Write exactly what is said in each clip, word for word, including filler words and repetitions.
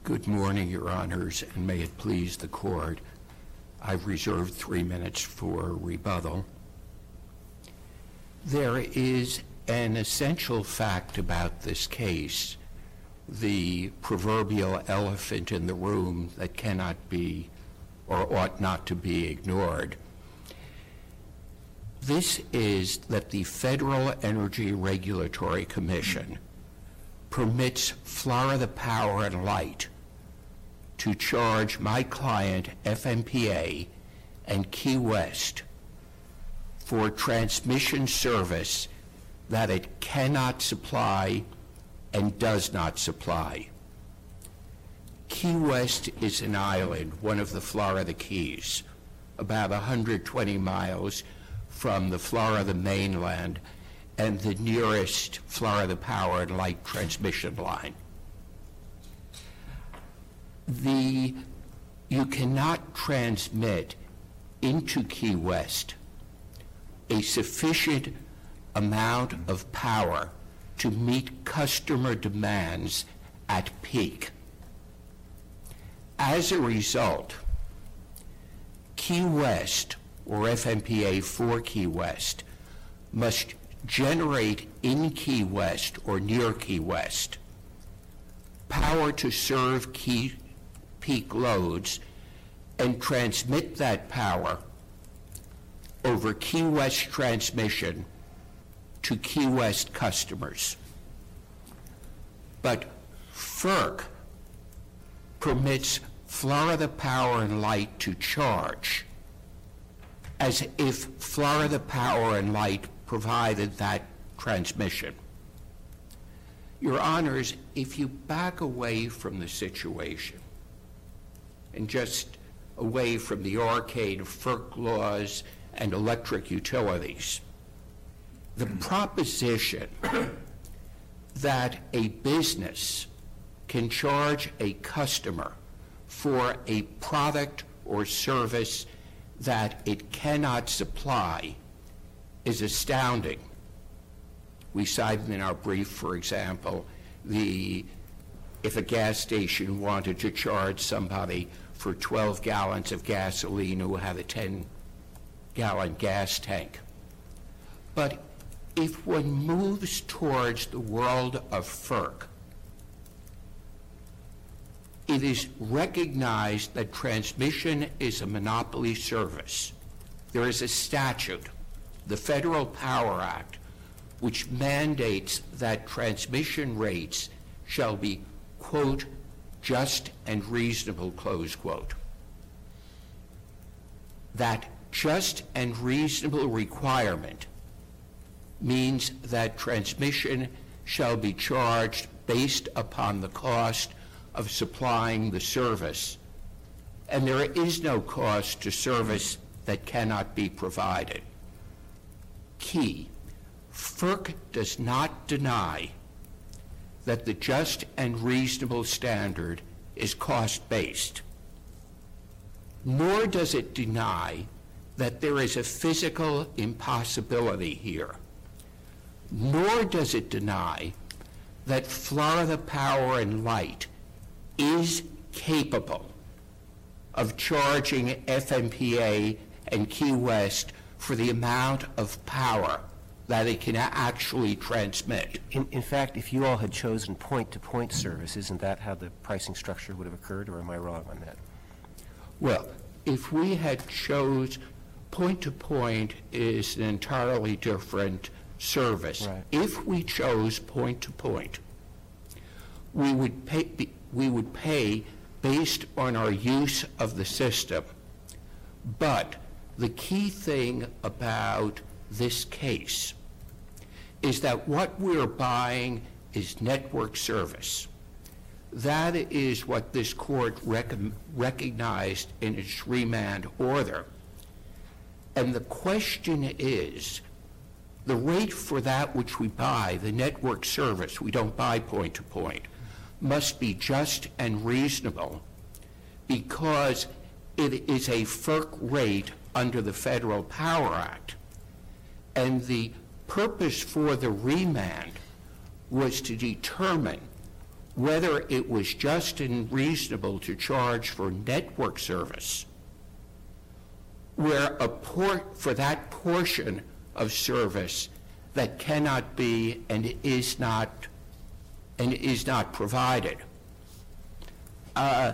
Good morning, Your Honors, and may it please the Court. I've reserved three minutes for rebuttal. There is an essential fact about this case, the proverbial elephant in the room that cannot be or ought not to be ignored. This is that the Federal Energy Regulatory Commission permits Florida Power and Light to charge my client, F M P A, and Key West for transmission service that it cannot supply and does not supply. Key West is an island, one of the Florida Keys, about one hundred twenty miles from the Florida mainland and the nearest Florida Power and Light transmission line. The, you cannot transmit into Key West a sufficient amount of power to meet customer demands at peak. As a result, Key West, or F M P A for Key West, must generate in Key West or near Key West power to serve key peak loads and transmit that power over Key West transmission to Key West customers. But F E R C permits Florida Power and Light to charge as if Florida Power and Light provided that transmission. Your Honors, if you back away from the situation and just away from the arcade of F E R C laws and electric utilities, the proposition that a business can charge a customer for a product or service that it cannot supply is astounding. We cited in our brief, for example, the if a gas station wanted to charge somebody for twelve gallons of gasoline who had a ten gallon gas tank. But if one moves towards the world of F E R C, it is recognized that transmission is a monopoly service. There is a statute, the Federal Power Act, which mandates that transmission rates shall be, quote, just and reasonable, close quote. That just and reasonable requirement means that transmission shall be charged based upon the cost of supplying the service, and there is no cost to service that cannot be provided. Key, F E R C does not deny that the just and reasonable standard is cost-based, nor does it deny that there is a physical impossibility here, nor does it deny that Florida Power and Light is capable of charging F M P A and Key West for the amount of power that it can actually transmit. In, in fact, if you all had chosen point-to-point service, isn't that how the pricing structure would have occurred, or am I wrong on that? Well, if we had chose point-to-point is an entirely different service. Right. If we chose point-to-point, we would pay, we would pay based on our use of the system. But the key thing about this case is that what we're buying is network service. That is what this court rec recognized in its remand order. And the question is, the rate for that which we buy, the network service, we don't buy point to point, must be just and reasonable because it is a F E R C rate under the Federal Power Act. And the purpose for the remand was to determine whether it was just and reasonable to charge for network service, where a port for that portion of service that cannot be and is not and is not provided. Uh,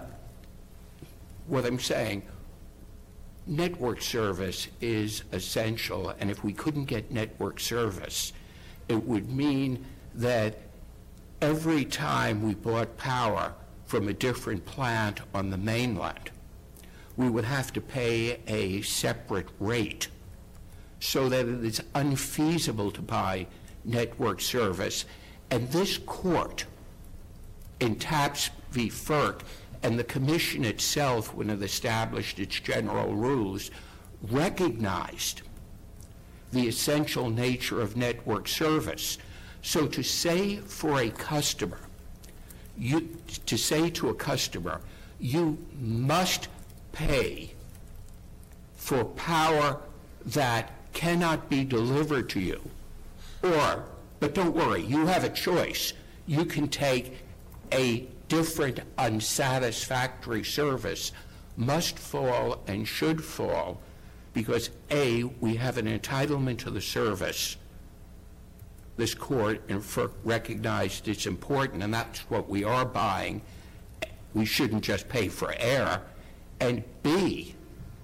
what I'm saying, network service is essential, and if we couldn't get network service, it would mean that every time we bought power from a different plant on the mainland, we would have to pay a separate rate, so that it is unfeasible to buy network service. And this court, in TAPS v. FERC, and the commission itself, when it established its general rules, recognized the essential nature of network service. So to say for a customer, you, to say to a customer, you must pay for power that cannot be delivered to you, or, but don't worry, you have a choice. You can take a different unsatisfactory service, must fall and should fall because A, we have an entitlement to the service. This court and FERC recognized it's important, and that's what we are buying. We shouldn't just pay for air. And B,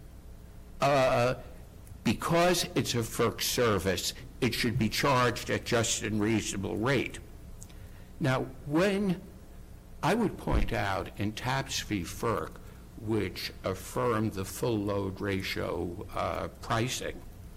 uh, because it's a FERC service, it should be charged at just and reasonable rate. Now, when I would point out in TAPS v. FERC, which affirmed the full load ratio uh, pricing,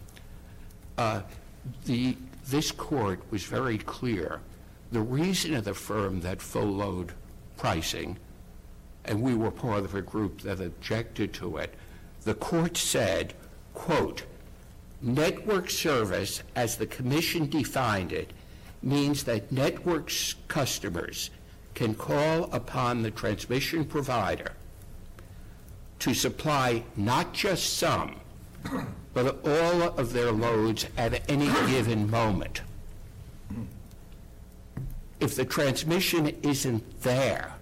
uh, the, this court was very clear. The reason it affirmed that full load pricing, and we were part of a group that objected to it, the court said, quote, network service, as the commission defined it, means that network customers can call upon the transmission provider to supply not just some, but all of their loads at any given moment. If the transmission isn't there,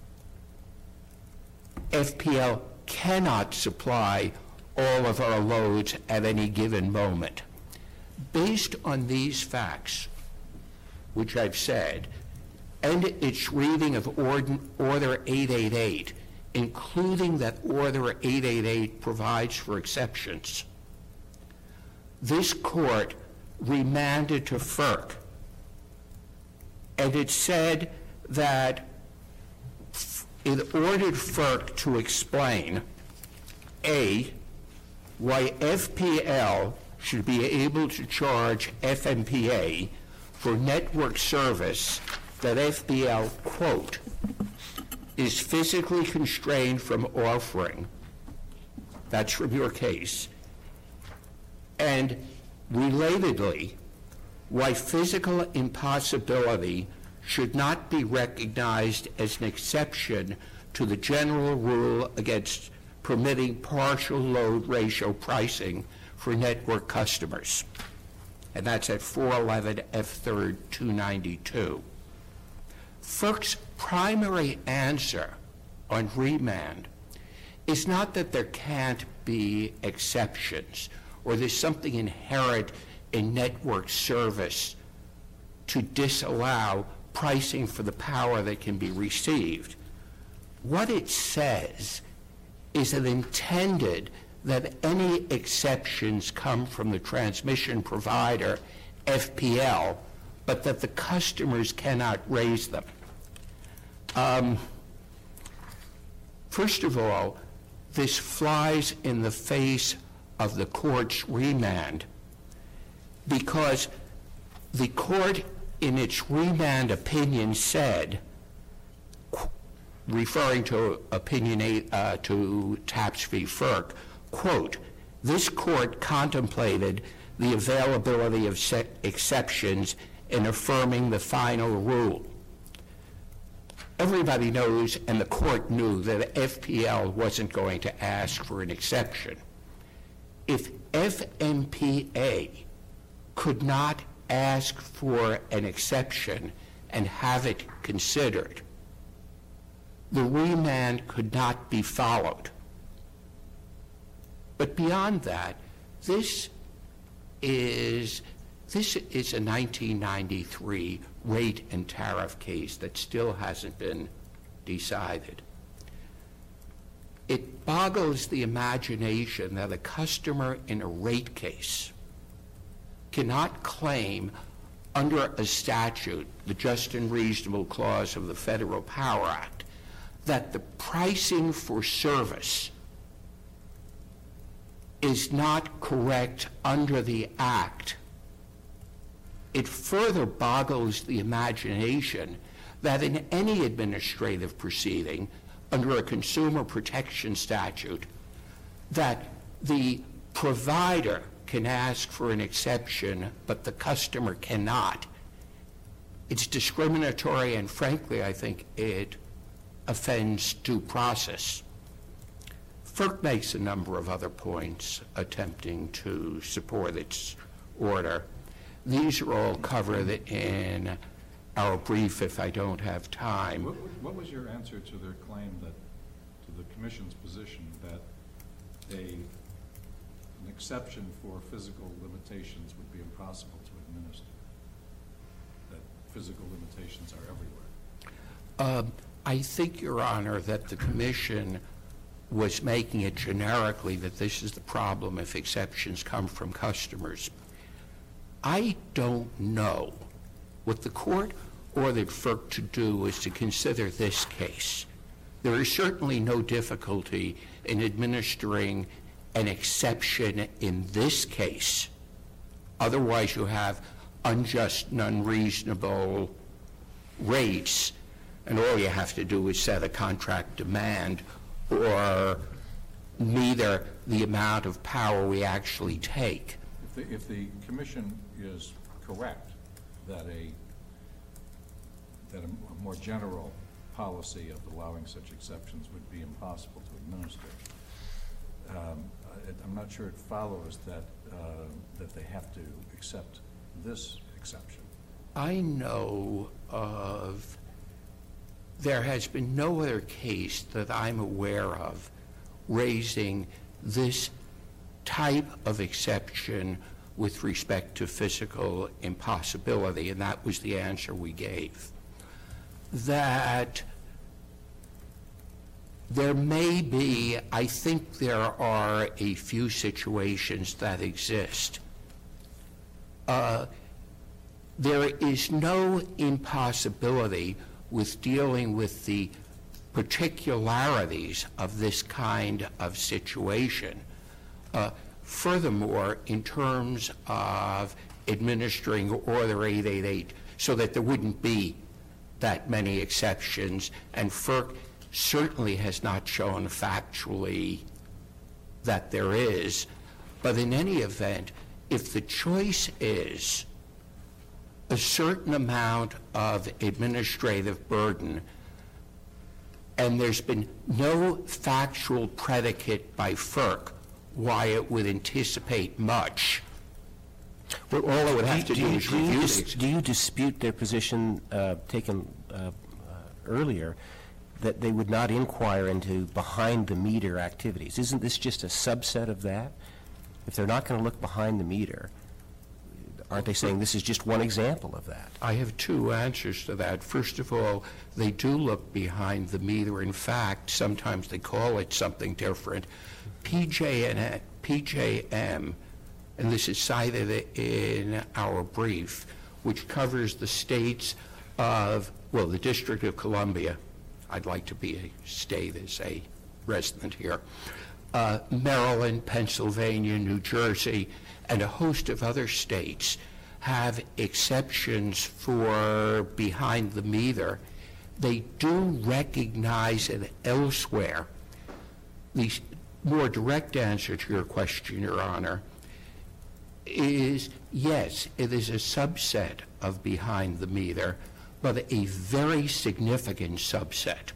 F P L cannot supply all of our loads at any given moment. Based on these facts, which I've said, and its reading of Order eight eighty-eight, including that Order eight eighty-eight provides for exceptions, this court remanded to FERC, and it said that it ordered FERC to explain, A, why F P L should be able to charge F M P A for network service that F P L, quote, is physically constrained from offering. That's from your case. And relatedly, why physical impossibility should not be recognized as an exception to the general rule against permitting partial load ratio pricing for network customers. And that's at four eleven F third two ninety-two. FERC's primary answer on remand is not that there can't be exceptions or there's something inherent in network service to disallow pricing for the power that can be received. What it says is it intended that any exceptions come from the transmission provider, F P L, but that the customers cannot raise them. Um, first of all, this flies in the face of the court's remand because the court in its remand opinion said, referring to opinion eight, uh, to TAPS v. FERC, quote, this court contemplated the availability of exceptions in affirming the final rule. Everybody knows, and the court knew, that F P L wasn't going to ask for an exception. If F M P A could not ask for an exception and have it considered, the remand could not be followed. But beyond that, this is this is a nineteen ninety-three rate and tariff case that still hasn't been decided. It boggles the imagination that a customer in a rate case cannot claim under a statute, the Just and Reasonable Clause of the Federal Power Act, that the pricing for service is not correct under the Act. It further boggles the imagination that in any administrative proceeding under a consumer protection statute, that the provider can ask for an exception, but the customer cannot. It's discriminatory, and frankly, I think it offends due process. FERC makes a number of other points attempting to support its order. These are all covered in our brief if I don't have time. What, what was your answer to their claim that, to the Commission's position that a, an exception for physical limitations would be impossible to administer? That physical limitations are everywhere? Um, I think, Your Honor, that the Commission was making it generically that this is the problem if exceptions come from customers. I don't know. What the court ordered FERC to do is to consider this case. There is certainly no difficulty in administering an exception in this case. Otherwise, you have unjust and unreasonable rates, and all you have to do is set a contract demand or meter the amount of power we actually take. If the, if the Commission is correct that a that a, a more general policy of allowing such exceptions would be impossible to administer, um, I, I'm not sure it follows that uh, that they have to accept this exception. I know of, there has been no other case that I'm aware of raising this type of exception with respect to physical impossibility, and that was the answer we gave. That there may be, I think there are a few situations that exist. Uh, there is no impossibility with dealing with the particularities of this kind of situation. Uh, furthermore, in terms of administering Order eight eight eight, so that there wouldn't be that many exceptions, and FERC certainly has not shown factually that there is, but in any event, if the choice is a certain amount of administrative burden, and there's been no factual predicate by FERC why it would anticipate much, well, all it would have to do, do is do review you, dis- do you dispute their position uh, taken uh, uh, earlier that they would not inquire into behind-the-meter activities? Isn't this just a subset of that? If they're not going to look behind the meter, aren't they saying this is just one example of that? I have two answers to that. First of all, they do look behind the meter. In fact, sometimes they call it something different. P J M, and this is cited in our brief, which covers the states of, well, the District of Columbia. I'd like to be a state as a resident here. Uh, Maryland, Pennsylvania, New Jersey, and a host of other states have exceptions for behind the meter. They do recognize it elsewhere. The more direct answer to your question, Your Honor, is yes, it is a subset of behind the meter, but a very significant subset.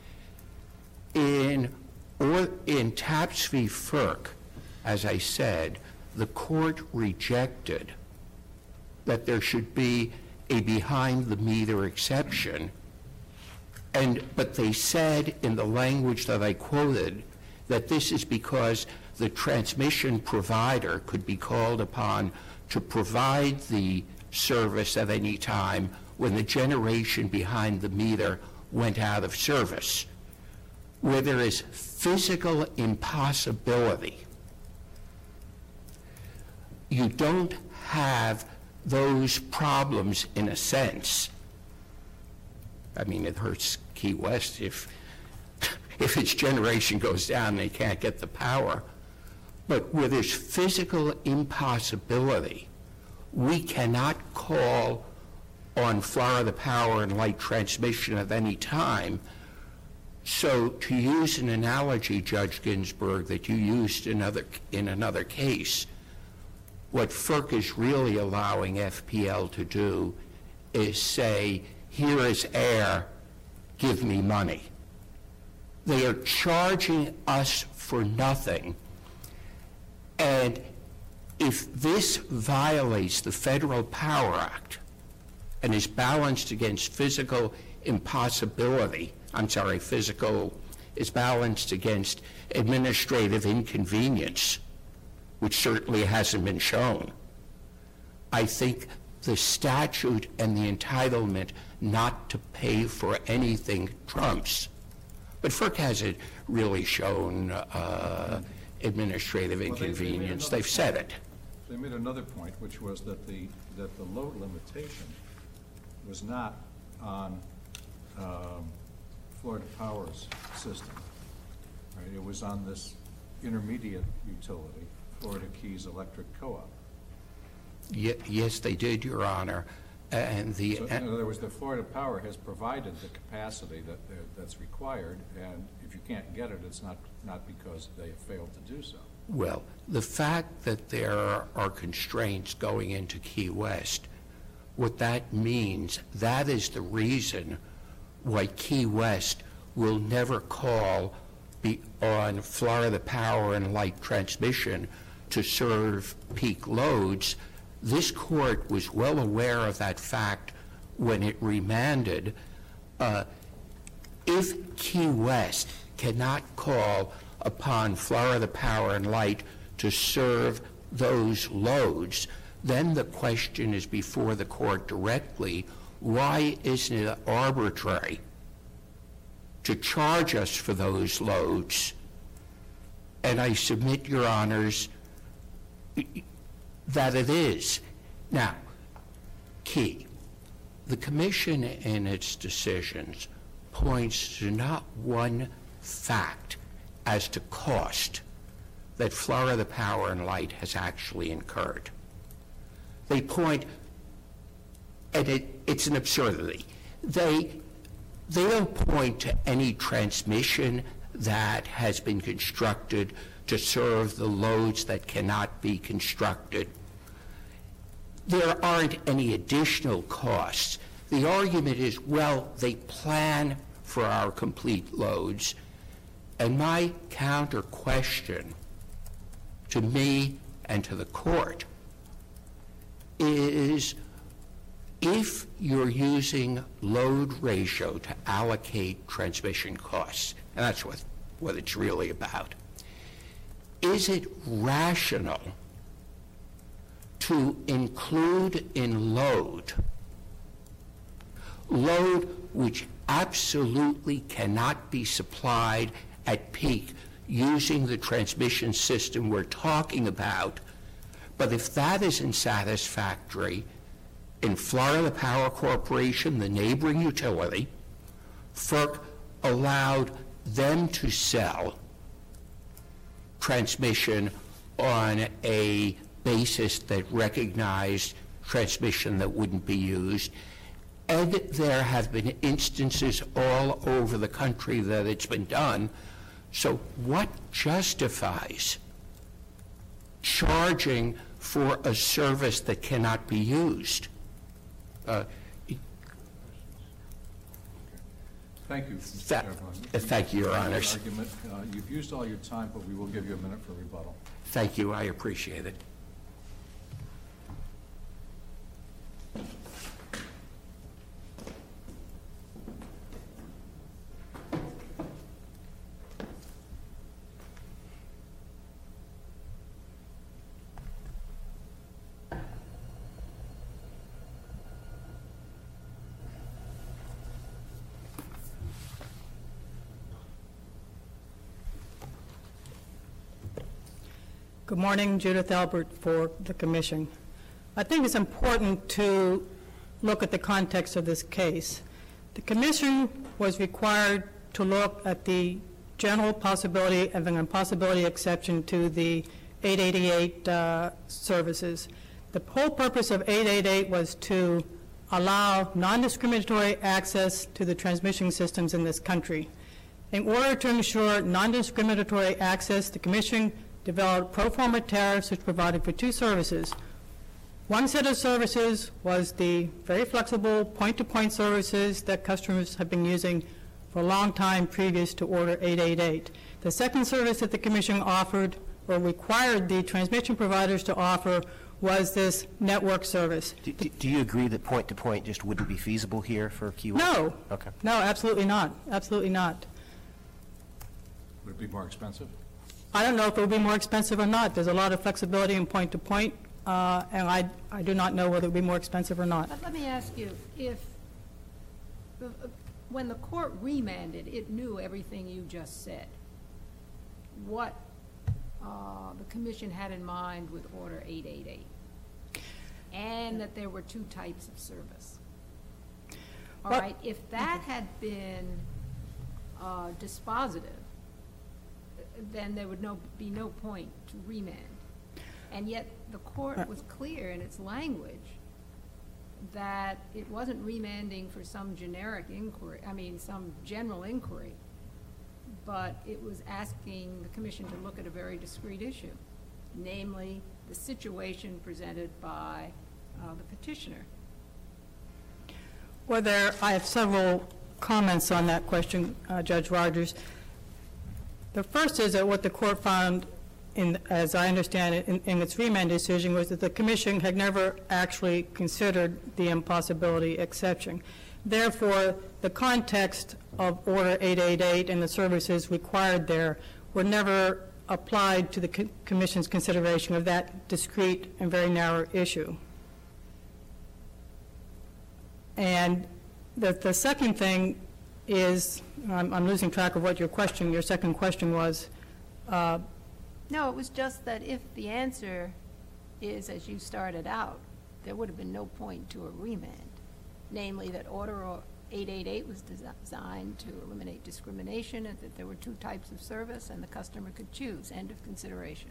In, or in TAPS v. FERC, as I said, the court rejected that there should be a behind-the-meter exception And, but they said in the language that I quoted that this is because the transmission provider could be called upon to provide the service at any time when the generation behind the meter went out of service. Where there is physical impossibility, you don't have those problems in a sense. I mean, it hurts Key West if, if its generation goes down and they can't get the power. But where there's physical impossibility, we cannot call on Florida Power and Light Transmission at any time. So to use an analogy, Judge Ginsburg, that you used in, other, in another case, what FERC is really allowing F P L to do is say, here is air, give me money. They are charging us for nothing. And if this violates the Federal Power Act and is balanced against physical impossibility, I'm sorry, physical, is balanced against administrative inconvenience, which certainly hasn't been shown, I think the statute and the entitlement not to pay for anything trumps. But FERC hasn't really shown uh, administrative Well, they- they made inconvenience. another They've said point. it. They made another point, which was that the, that the load limitation was not on um, Florida Power's system, right? It was on this intermediate utility, Florida Keys Electric Co-op. Ye- Yes, they did, Your Honor. And the, So in other words, the Florida Power has provided the capacity that, that's required, and if you can't get it, it's not, not because they have failed to do so. well, the fact that there are constraints going into Key West, what that means, that is the reason why Key West will never call be on Florida Power and Light Transmission to serve peak loads. This court was well aware of that fact when it remanded. Uh, if Key West cannot call upon Florida Power and Light to serve those loads, then the question is before the court directly, why isn't it arbitrary to charge us for those loads? And I submit, Your Honors, that it is. Now, key, the Commission in its decisions points to not one fact as to cost that Florida Power and Light has actually incurred. They point, and it, it's an absurdity, they, they don't point to any transmission that has been constructed to serve the loads that cannot be constructed. There aren't any additional costs. The argument is, well, they plan for our complete loads. And my counter question to me and to the court is, if you're using load ratio to allocate transmission costs, and that's what, what it's really about, is it rational to include in load, load which absolutely cannot be supplied at peak using the transmission system we're talking about, but if that isn't satisfactory, in Florida Power Corporation, the neighboring utility, FERC allowed them to sell transmission on a basis that recognized transmission that wouldn't be used. And there have been instances all over the country that it's been done. So what justifies charging for a service that cannot be used? Uh, Thank you. That, uh, thank you, Your Honors. Argument. Uh, you've used all your time, but we will give you a minute for rebuttal. Thank you. I appreciate it. Good morning, Judith Albert for the Commission. I think it's important to look at the context of this case. The Commission was required to look at the general possibility of an impossibility exception to the eight eighty-eight uh, services. The whole purpose of eight eighty-eight was to allow non-discriminatory access to the transmission systems in this country. In order to ensure non-discriminatory access, the Commission developed pro forma tariffs which provided for two services. One set of services was the very flexible point-to-point services that customers have been using for a long time previous to Order eight eighty-eight. The second service that the Commission offered or required the transmission providers to offer was this network service. Do, do, do you agree that point-to-point just wouldn't be feasible here for Key West? No. Okay. No, absolutely not. Absolutely not. Would it be more expensive? I don't know if it would be more expensive or not. There's a lot of flexibility in point-to-point, uh, and I, I do not know whether it would be more expensive or not. But let me ask you, if, uh, when the court remanded, it knew everything you just said. What uh, the Commission had in mind with Order eight eighty-eight, and that there were two types of service. All Well- right, if that had been uh, dispositive, then there would no, be no point to remand. And yet, the court was clear in its language that it wasn't remanding for some generic inquiry, I mean, some general inquiry, but it was asking the Commission to look at a very discrete issue, namely the situation presented by uh, the petitioner. Well, there, I have several comments on that question, uh, Judge Rogers. The first is that what the court found, in, as I understand it, in, in its remand decision, was that the Commission had never actually considered the impossibility exception. Therefore, the context of Order eight eighty-eight and the services required there were never applied to the co Commission's consideration of that discrete and very narrow issue. And the, the second thing is, I'm, I'm losing track of what your question, your second question was. Uh, No, it was just that if the answer is, as you started out, there would have been no point to a remand, namely that Order eight eighty-eight was designed to eliminate discrimination and that there were two types of service and the customer could choose. End of consideration.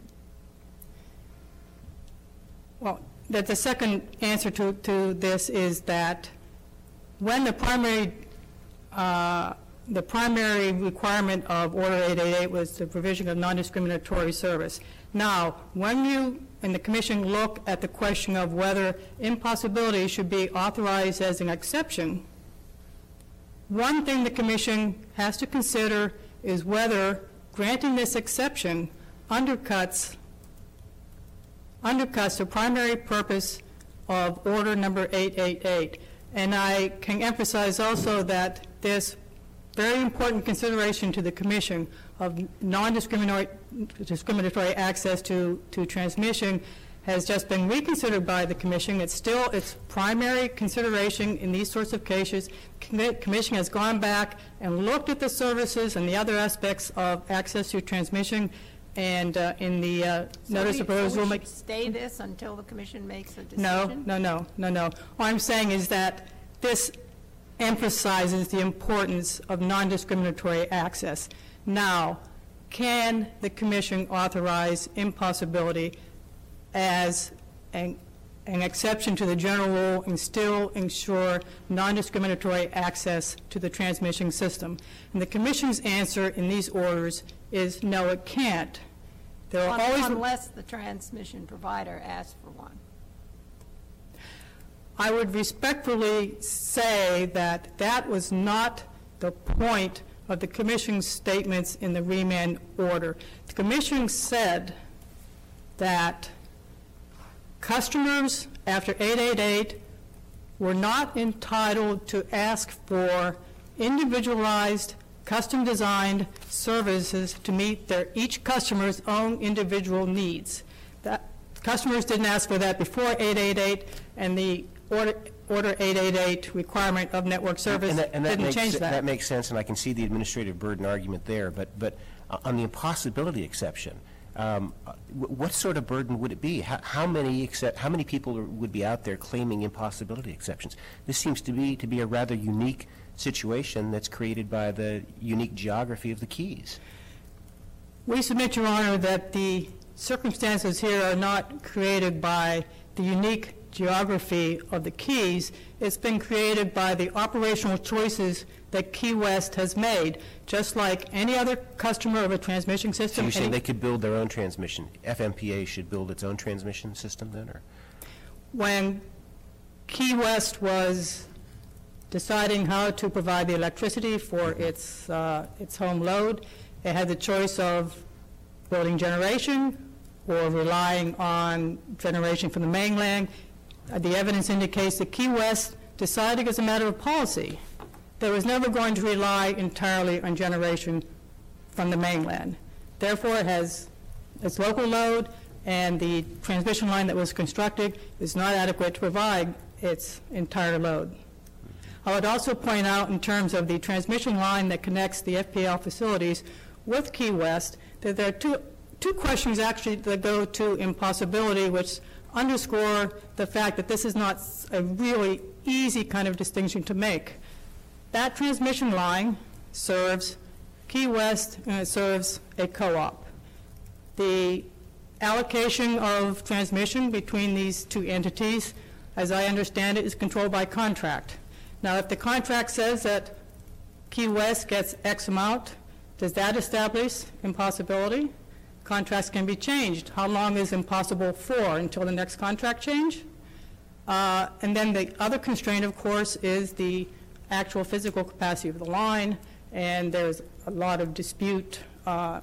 Well, that the second answer to, to this is that when the primary uh, the primary requirement of Order eight eighty-eight was the provision of non-discriminatory service. Now, when you and the Commission look at the question of whether impossibility should be authorized as an exception, one thing the Commission has to consider is whether granting this exception undercuts undercuts the primary purpose of Order number eight eighty-eight. And I can emphasize also that this very important consideration to the Commission of non-discriminatory discriminatory access to, to transmission has just been reconsidered by the Commission. It's still its primary consideration in these sorts of cases. The Commission has gone back and looked at the services and the other aspects of access to transmission, and uh, in the uh, So notice we- of proposed so we rulemaking. should stay this until the Commission makes a decision? No, no, no, no, no. What I'm saying is that this emphasizes the importance of non-discriminatory access. Now, can the Commission authorize impossibility as an, an exception to the general rule and still ensure non-discriminatory access to the transmission system? And the Commission's answer in these orders is no, it can't. There are Un- always Unless the transmission provider asks for one. I would respectfully say that that was not the point of the Commission's statements in the remand order. The Commission said that customers after eight eighty-eight were not entitled to ask for individualized, custom-designed services to meet their each customer's own individual needs. That customers didn't ask for that before eight eighty-eight, and the Order, order eight eighty-eight requirement of network service And that- and that didn't makes change se- that. That makes sense, and I can see the administrative burden argument there, but, but uh, on the impossibility exception, um, wh- what sort of burden would it be? How, how many except, how many people are, would be out there claiming impossibility exceptions? This seems to be to be a rather unique situation that's created by the unique geography of the Keys. We submit, Your Honor, that the circumstances here are not created by the unique geography of the Keys. It's been created by the operational choices that Key West has made, just like any other customer of a transmission So system. you're saying any- they could build their own transmission? F M P A should build its own transmission system then, or? When Key West was deciding how to provide the electricity for its, uh, its home load, it had the choice of building generation or relying on generation from the mainland. Uh, The evidence indicates that Key West decided as a matter of policy that it was never going to rely entirely on generation from the mainland. Therefore, it has its local load, and the transmission line that was constructed is not adequate to provide its entire load. I would also point out, in terms of the transmission line that connects the F P L facilities with Key West, that there are two, two questions actually that go to impossibility, which underscore the fact that this is not a really easy kind of distinction to make. That transmission line serves Key West, and it serves a co-op. The allocation of transmission between these two entities, as I understand it, is controlled by contract. Now, if the contract says that Key West gets X amount, does that establish impossibility? Contracts can be changed. How long is impossible for? Until the next contract change? Uh, and then the other constraint, of course, is the actual physical capacity of the line, and there's a lot of dispute. Uh,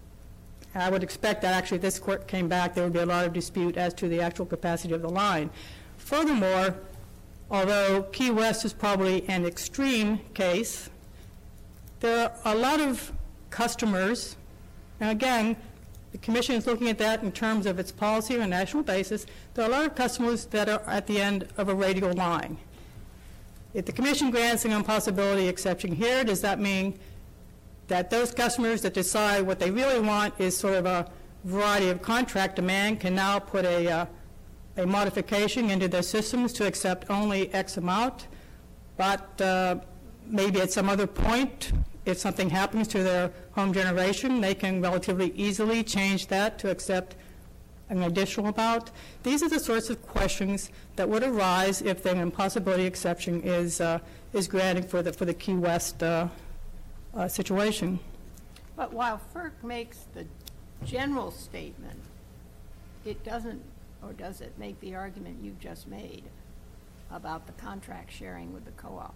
I would expect that actually if this court came back, there would be a lot of dispute as to the actual capacity of the line. Furthermore, although Key West is probably an extreme case, there are a lot of customers, and again, the Commission is looking at that in terms of its policy on a national basis. There are a lot of customers that are at the end of a radial line. If the Commission grants an impossibility exception here, does that mean that those customers that decide what they really want is sort of a variety of contract demand can now put a, uh, a modification into their systems to accept only X amount, but uh, maybe at some other point, if something happens to their home generation, they can relatively easily change that to accept an additional amount? These are the sorts of questions that would arise if the impossibility exception is uh, is granted for the for the Key West uh, uh, situation. But while FERC makes the general statement, it doesn't, or does it make the argument you've just made about the contract sharing with the co-op?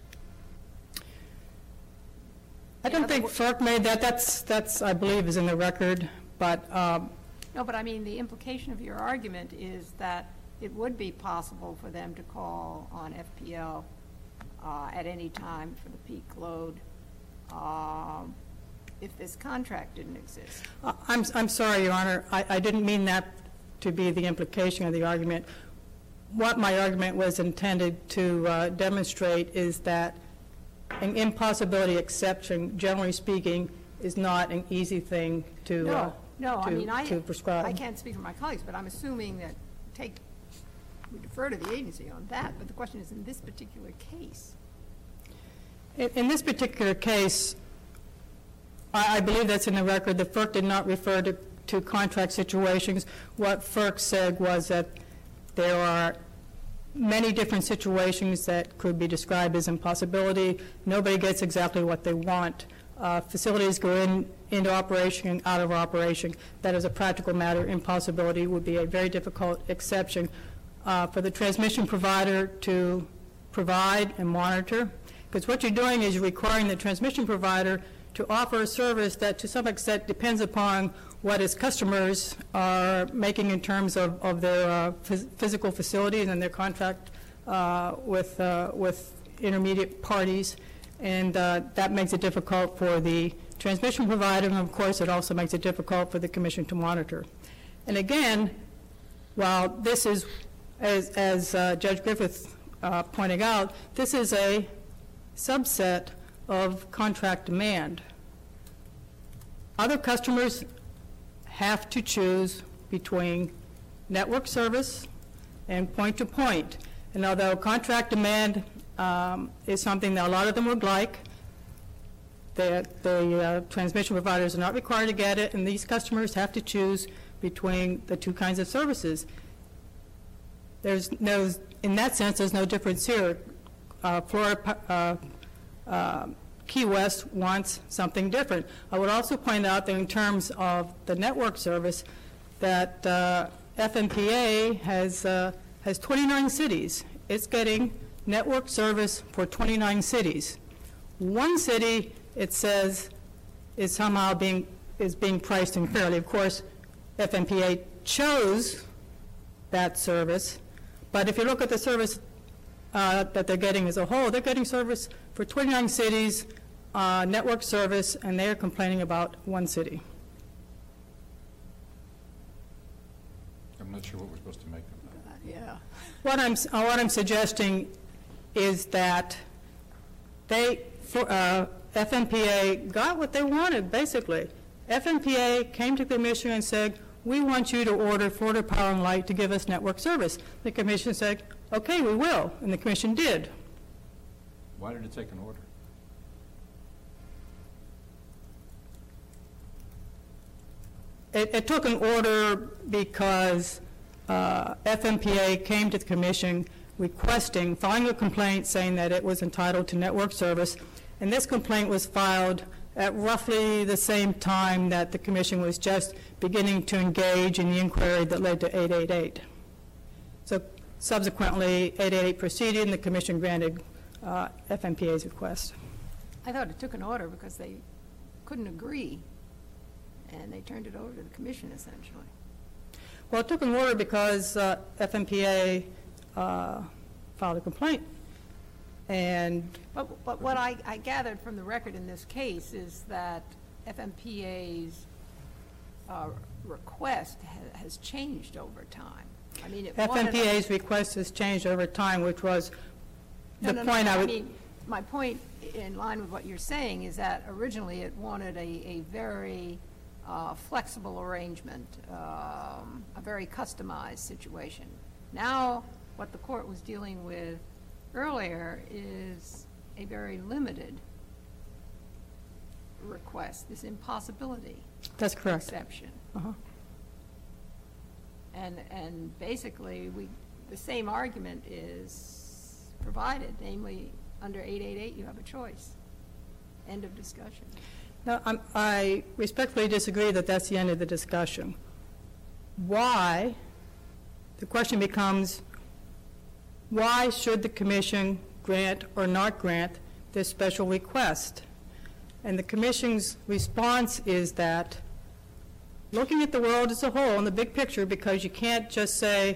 I don't think FERC made that. That's, that's, I believe, is in the record. But um, No, but I mean, the implication of your argument is that it would be possible for them to call on F P L uh, at any time for the peak load um, if this contract didn't exist. I- I'm, I'm sorry, Your Honor. I, I didn't mean that to be the implication of the argument. What my argument was intended to uh, demonstrate is that an impossibility exception, generally speaking, is not an easy thing to, uh, No, no, I to- mean, I, to prescribe. I can't speak for my colleagues, but I'm assuming that, take, we defer to the agency on that, but the question is, in this particular case, In, in this particular case, I, I believe that's in the record. The FERC did not refer to, to contract situations. What FERC said was that there are many different situations that could be described as impossibility. Nobody gets exactly what they want. Uh, facilities go in, into operation and out of operation. That is a practical matter. Impossibility would be a very difficult exception uh, for the transmission provider to provide and monitor. Because what you're doing is you're requiring the transmission provider to offer a service that to some extent depends upon what its customers are making in terms of, of their uh, phys physical facilities and their contract uh, with, uh, with intermediate parties. And uh, that makes it difficult for the transmission provider, and of course it also makes it difficult for the Commission to monitor. And again, while this is, as, as uh, Judge Griffith uh, pointed out, this is a subset of contract demand. Other customers have to choose between network service and point-to-point. And although contract demand um, is something that a lot of them would like, the, the uh, transmission providers are not required to get it, and these customers have to choose between the two kinds of services. There's no, in that sense, there's no difference here. Uh, Florida, uh, uh, Key West wants something different. I would also point out that in terms of the network service, that uh, F M P A has uh, has twenty-nine cities. It's getting network service for twenty-nine cities. One city, it says, is somehow being is being priced unfairly. Of course, F M P A chose that service, but if you look at the service uh, that they're getting as a whole, they're getting service for twenty-nine cities, uh, network service, and they're complaining about one city. I'm not sure what we're supposed to make of that. Yeah. What I'm, uh, what I'm suggesting is that they, for, uh, F M P A got what they wanted, basically. F M P A came to the commission and said, we want you to order Florida Power and Light to give us network service. The commission said, okay, we will, and the commission did. Why did it take an order? It, it took an order because uh, F M P A came to the commission requesting, filing a complaint saying that it was entitled to network service, and this complaint was filed at roughly the same time that the commission was just beginning to engage in the inquiry that led to eight eight eight. So subsequently, eight eight eight proceeded, and the commission granted uh, F M P A's request. I thought it took an order because they couldn't agree, and they turned it over to the commission, essentially. Well, it took an order because uh, F M P A uh, filed a complaint. And But, but what I, I gathered from the record in this case is that F M P A's uh, request ha has changed over time. I mean, it F M P wanted a- A's request has changed over time, which was No, the no, no, point I I would... mean, my point, in line with what you're saying, is that originally it wanted a, a very uh, flexible arrangement, um, a very customized situation. Now, what the court was dealing with earlier is a very limited request, this impossibility That's correct. exception. Uh-huh. And, and basically, we, the same argument is provided, namely, under eight eight eight, you have a choice. End of discussion. Now, I'm, I respectfully disagree that that's the end of the discussion. Why? The question becomes, why should the commission grant or not grant this special request? And the commission's response is that, looking at the world as a whole in the big picture, because you can't just say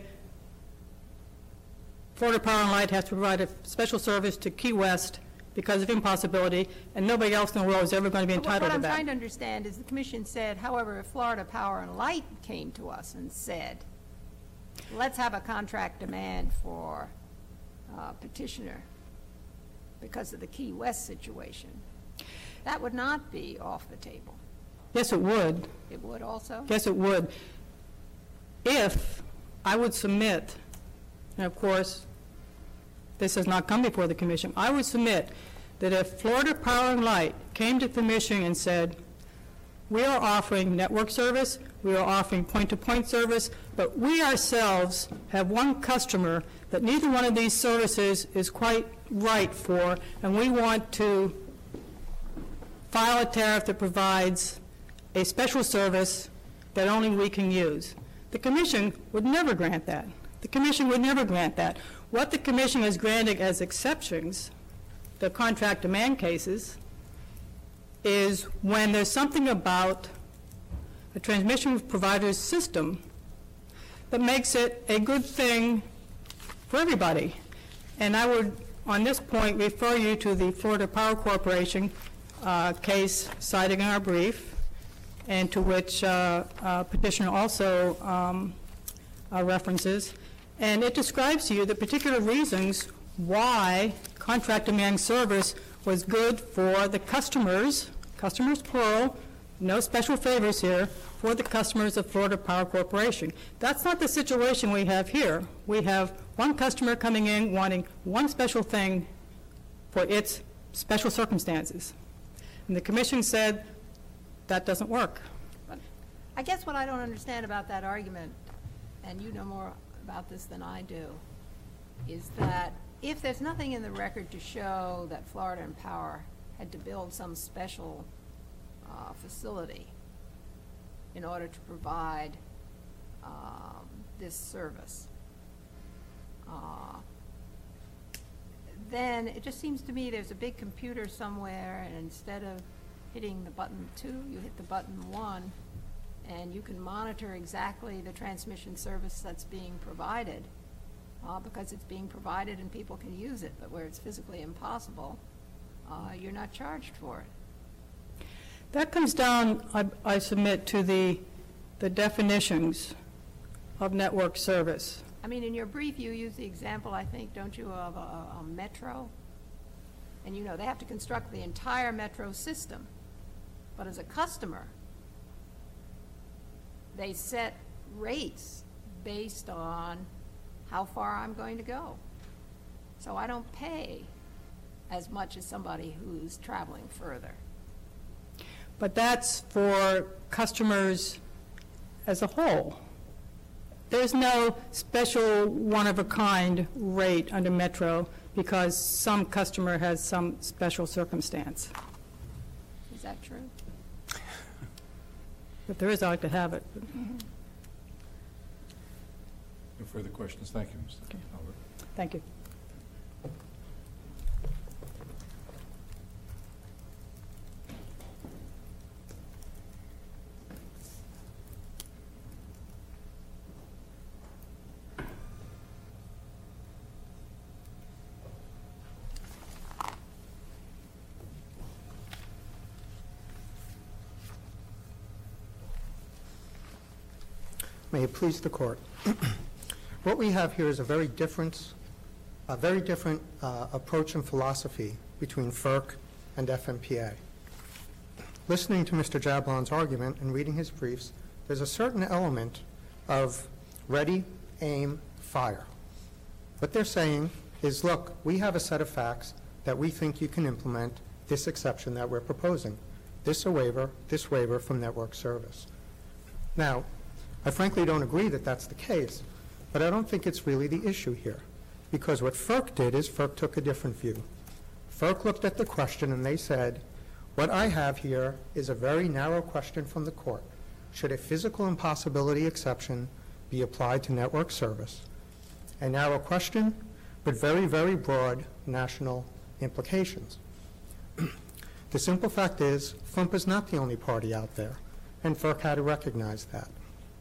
Florida Power and Light has to provide a special service to Key West because of impossibility, and nobody else in the world is ever going to be But what- entitled to What I'm trying that. to understand is the commission said, however, if Florida Power and Light came to us and said, let's have a contract demand for uh, petitioner because of the Key West situation, that would not be off the table. Yes, it would. It would also? Yes, it would. If I would submit, and of course, this has not come before the commission, I would submit that if Florida Power and Light came to the commission and said, we are offering network service, we are offering point-to-point service, but we ourselves have one customer that neither one of these services is quite right for, and we want to file a tariff that provides a special service that only we can use. The commission would never grant that. The commission would never grant that. What the commission has granted as exceptions, the contract demand cases, is when there's something about a transmission provider's system that makes it a good thing for everybody. And I would, on this point, refer you to the Florida Power Corporation uh, case cited in our brief, and to which uh, uh, petitioner also um, uh, references. And it describes to you the particular reasons why contract demand service was good for the customers, customers plural, no special favors here for the customers of Florida Power Corporation. That's not the situation we have here. We have one customer coming in wanting one special thing for its special circumstances. And the commission said that doesn't work. But I guess what I don't understand about that argument, and you know more about this than I do, is that if there's nothing in the record to show that Florida and Power had to build some special uh, facility in order to provide um, this service, uh, then it just seems to me there's a big computer somewhere, and instead of hitting the button two, you hit the button one, and you can monitor exactly the transmission service that's being provided, uh, because it's being provided and people can use it. But where it's physically impossible, uh, you're not charged for it. That comes down, I, I submit, to the, the definitions of network service. I mean, in your brief, you use the example, I think, don't you, of a, a metro? And you know, they have to construct the entire metro system. But as a customer, they set rates based on how far I'm going to go. So I don't pay as much as somebody who's traveling further. But that's for customers as a whole. There's no special one-of-a-kind rate under Metro because some customer has some special circumstance. Is that true? If there is, I'd like to have it. Mm-hmm. No further questions. Thank you, Mister Okay. Albert. Thank you. May it please the court. What we have here is a very different, a very different uh, approach and philosophy between FERC and F M P A. Listening to Mister Jablon's argument and reading his briefs, there's a certain element of ready, aim, fire. What they're saying is, look, we have a set of facts that we think you can implement this exception that we're proposing, this a waiver, this waiver from network service. Now, I frankly don't agree that that's the case, but I don't think it's really the issue here, because what FERC did is FERC took a different view. FERC looked at the question and they said, what I have here is a very narrow question from the court. Should a physical impossibility exception be applied to network service? A narrow question, but very, very broad national implications. The simple fact is, F U M P is not the only party out there, and FERC had to recognize that.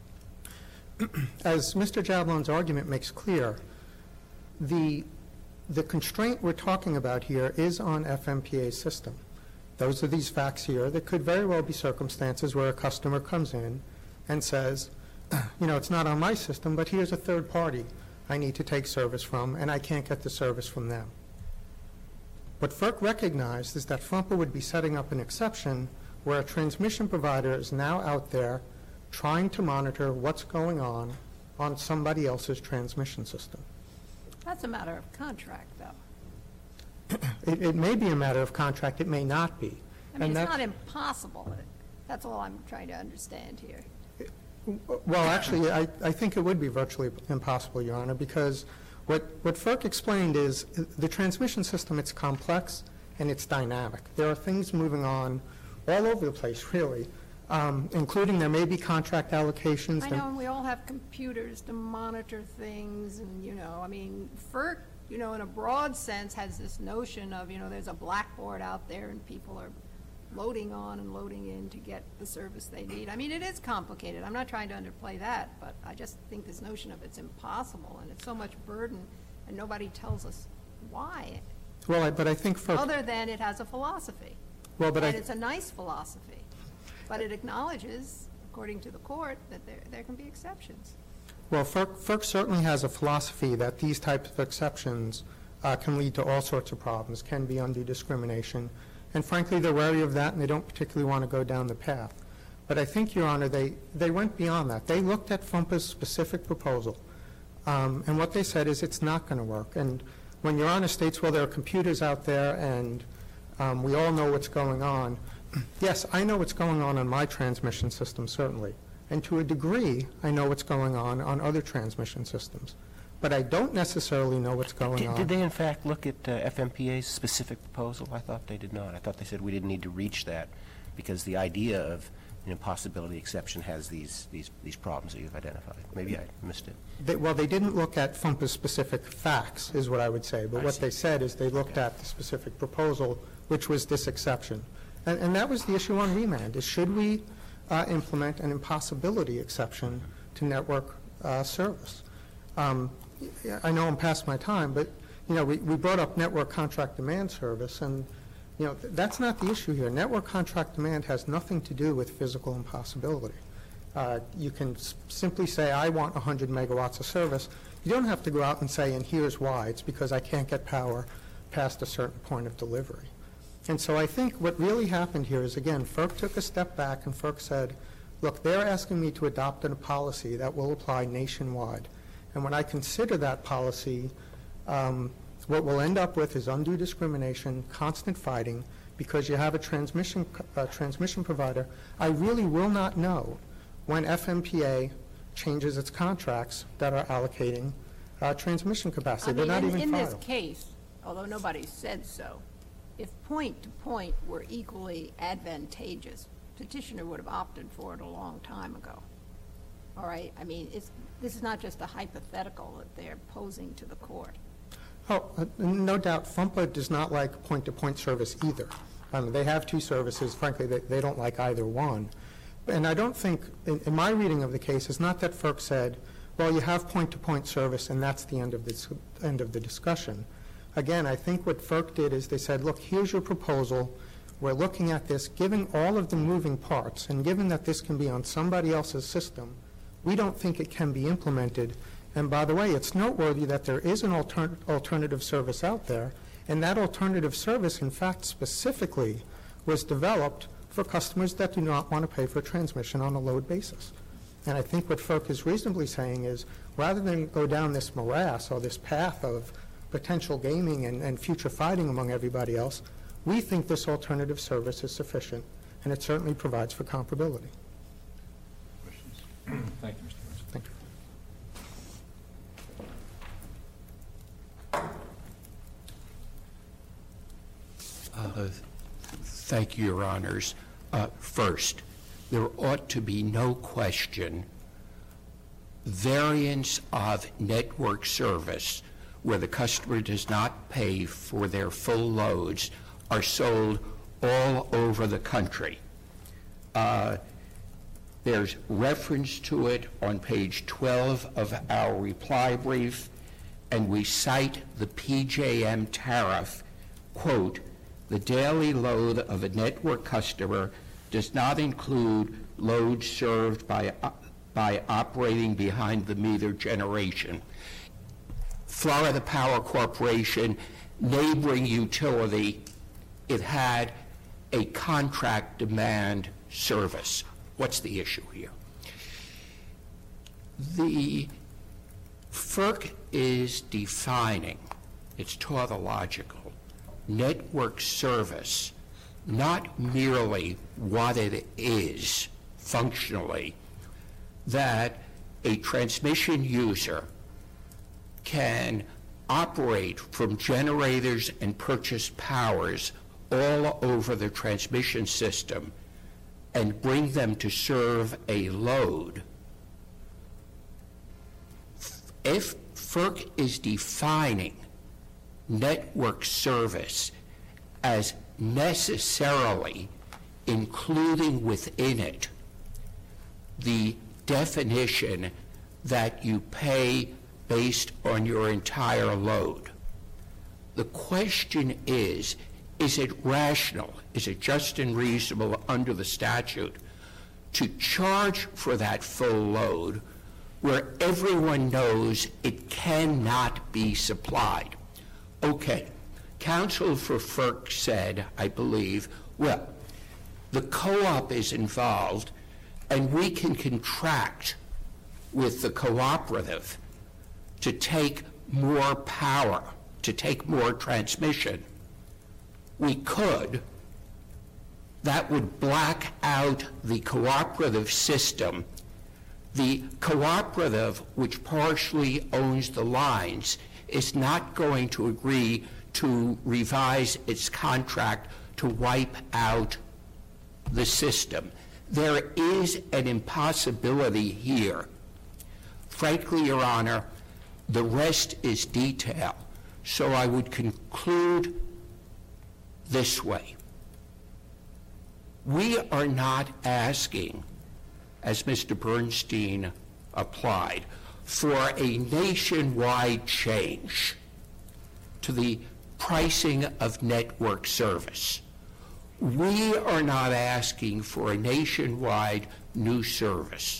As Mister Jablon's argument makes clear, the, the constraint we're talking about here is on F M P A's system. Those are these facts here. There could very well be circumstances where a customer comes in and says, you know, it's not on my system, but here's a third party I need to take service from, and I can't get the service from them. What FERC recognized is that F U M P would be setting up an exception where a transmission provider is now out there trying to monitor what's going on on somebody else's transmission system. That's a matter of contract, though. It, it may be a matter of contract, it may not be. I mean, And it's that's- not impossible. That's all I'm trying to understand here. Well, actually, I, I think it would be virtually impossible, Your Honor, because what, what FERC explained is the transmission system, it's complex and it's dynamic. There are things moving on all over the place, really, um, including there may be contract allocations. I There- know, and we all have computers to monitor things, and, you know, I mean, FERC, you know, in a broad sense, has this notion of, you know, there's a blackboard out there and people are loading on and loading in to get the service they need. I mean, it is complicated. I'm not trying to underplay that, but I just think this notion of it's impossible and it's so much burden and nobody tells us why, Well, I, but I think FERC, other than it has a philosophy. well, but And I, it's a nice philosophy, but it acknowledges, according to the court, that there, there can be exceptions. well, FERC, FERC certainly has a philosophy that these types of exceptions uh, can lead to all sorts of problems, can be undue discrimination, and frankly, they're wary of that and they don't particularly want to go down the path. But I think, Your Honor, they, they went beyond that. They looked at FUMPA's specific proposal, um, and what they said is it's not going to work. And when Your Honor states, well, there are computers out there and um, we all know what's going on, yes, I know what's going on on my transmission system, certainly. And to a degree, I know what's going on on other transmission systems. But I don't necessarily know what's going Did, on. did they, in fact, look at uh, F M P A's specific proposal? I thought they did not. I thought they said we didn't need to reach that because the idea of an impossibility exception has these, these, these problems that you've identified. Maybe I missed it. They, well, they didn't look at FUMPA's specific facts, is what I would say. But I what see. they said is they looked Okay. at the specific proposal, which was this exception. And, and that was the issue on remand, is should we uh, implement an impossibility exception to network uh, service? Um, I know I'm past my time, but, you know, we, we brought up network contract demand service, and, you know, th that's not the issue here. Network contract demand has nothing to do with physical impossibility. Uh, you can s simply say, I want one hundred megawatts of service. You don't have to go out and say, and here's why. It's because I can't get power past a certain point of delivery. And so I think what really happened here is, again, FERC took a step back and FERC said, look, they're asking me to adopt a policy that will apply nationwide. And when I consider that policy, um, what we'll end up with is undue discrimination, constant fighting, because you have a transmission, uh, transmission provider. I really will not know when F M P A changes its contracts that are allocating uh, transmission capacity. I They're mean, not in, even in this filed. case, although nobody said so, if point-to-point were equally advantageous, petitioner would have opted for it a long time ago. All right? I mean, it's, this is not just a hypothetical that they're posing to the court. Oh, uh, no doubt, FUMPA does not like point-to-point service either. Um, they have two services. Frankly, they, they don't like either one. And I don't think, in, in my reading of the case, it's not that FERC said, well, you have point-to-point service, and that's the end of, this, end of the discussion. Again, I think what FERC did is they said, look, here's your proposal. We're looking at this. Given all of the moving parts, and given that this can be on somebody else's system, we don't think it can be implemented. And by the way, it's noteworthy that there is an alter alternative service out there, and that alternative service, in fact, specifically was developed for customers that do not want to pay for transmission on a load basis. And I think what FERC is reasonably saying is, rather than go down this morass or this path of potential gaming and, and future fighting among everybody else, we think this alternative service is sufficient, and it certainly provides for comparability. Questions? Thank you, Mister Wilson. Thank you. Uh, Thank you, Your Honors. Uh, first, there ought to be no question variants of network service where the customer does not pay for their full loads are sold all over the country. Uh, there's reference to it on page twelve of our reply brief, and we cite the P J M tariff, quote, the daily load of a network customer does not include loads served by, uh, by operating behind the meter generation. Florida Power Corporation, neighboring utility, it had a contract demand service. What's the issue here? The FERC is defining, it's tautological, network service, not merely what it is functionally, that a transmission user can operate from generators and purchase powers all over the transmission system and bring them to serve a load. If FERC is defining network service as necessarily including within it the definition that you pay based on your entire load. The question is, is it rational, is it just and reasonable under the statute to charge for that full load where everyone knows it cannot be supplied? Okay, counsel for FERC said, I believe, well, the co-op is involved and we can contract with the cooperative to take more power, to take more transmission, we could. That would black out the cooperative system. The cooperative, which partially owns the lines, is not going to agree to revise its contract to wipe out the system. There is an impossibility here. Frankly, Your Honor, the rest is detail. So I would conclude this way. We are not asking, as Mister Bernstein applied, for a nationwide change to the pricing of network service. We are not asking for a nationwide new service.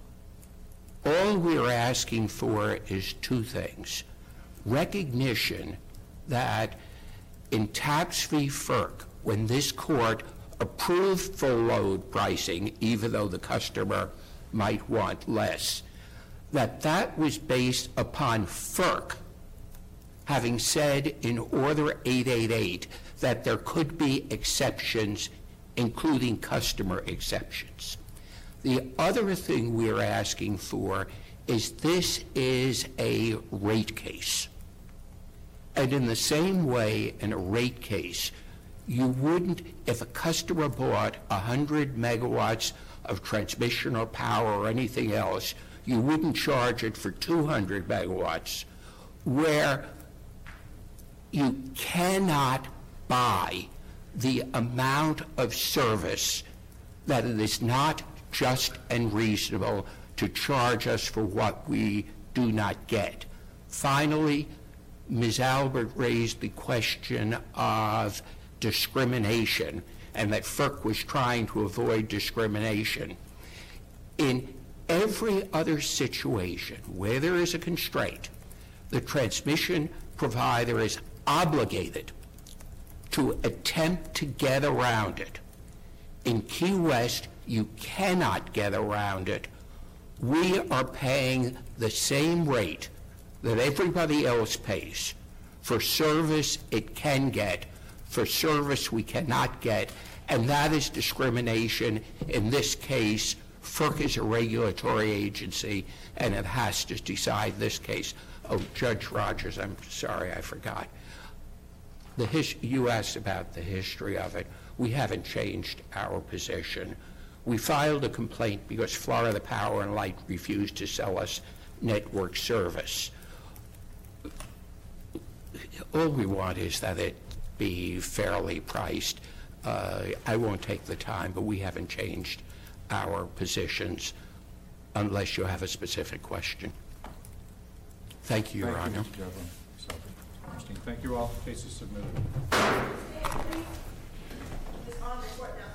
All we are asking for is two things. Recognition that in Taps v. FERC, when this court approved full load pricing, even though the customer might want less, that that was based upon FERC having said in Order eight eighty-eight that there could be exceptions, including customer exceptions. The other thing we're asking for is this is a rate case. And in the same way, in a rate case, you wouldn't, if a customer bought one hundred megawatts of transmission or power or anything else, you wouldn't charge it for two hundred megawatts, where you cannot buy the amount of service that it is not just and reasonable to charge us for what we do not get. Finally, Miz Albert raised the question of discrimination, and that FERC was trying to avoid discrimination. In every other situation where there is a constraint, the transmission provider is obligated to attempt to get around it. In Key West, you cannot get around it. We are paying the same rate that everybody else pays for service it can get, for service we cannot get, and that is discrimination. In this case, FERC is a regulatory agency, and it has to decide this case. Oh, Judge Rogers, I'm sorry, I forgot. The his, you asked about the history of it. We haven't changed our position. We filed a complaint because Florida Power and Light refused to sell us network service. All we want is that it be fairly priced. Uh, I won't take the time, but we haven't changed our positions unless you have a specific question. Thank you, Your Thank Honor. you, Mister Devlin. Bernstein. Thank you all. Case is submitted. This on report now.